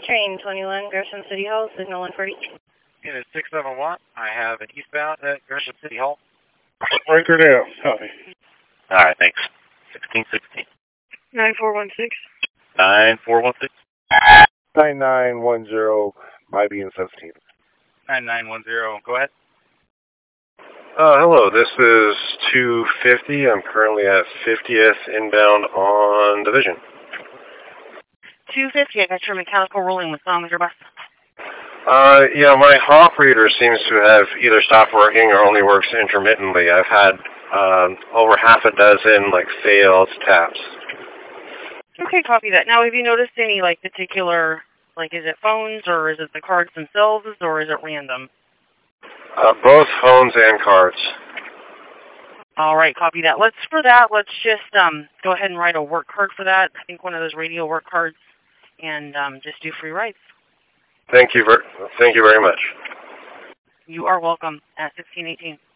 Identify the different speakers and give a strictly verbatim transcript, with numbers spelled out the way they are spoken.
Speaker 1: Train twenty-one, Gresham City Hall, signal one forty.
Speaker 2: Unit six seven one, I have an eastbound at Gresham City Hall.
Speaker 3: Breaker down, copy.
Speaker 2: All right, thanks. sixteen sixteen.
Speaker 1: nine four one six.
Speaker 2: nine four one six.
Speaker 3: nine nine one zero, I B N seventeen.
Speaker 2: nine nine one zero, go ahead.
Speaker 3: Uh, hello, this is two fifty. I'm currently at fiftieth inbound on Division.
Speaker 1: two fifty, I got your mechanical ruling. What's wrong with your bus?
Speaker 3: Uh, yeah, my hop reader seems to have either stopped working or only works intermittently. I've had um, over half a dozen, like, failed taps.
Speaker 1: Okay, copy that. Now, have you noticed any, like, particular, like, is it phones, or is it the cards themselves, or is it random?
Speaker 3: Uh, both phones and cards.
Speaker 1: All right, copy that. Let's, for that, let's just um, go ahead and write a work card for that. I think one of those radio work cards, and um, just do free rides.
Speaker 3: Thank you, ver- thank you very much.
Speaker 1: You are welcome at sixteen eighteen.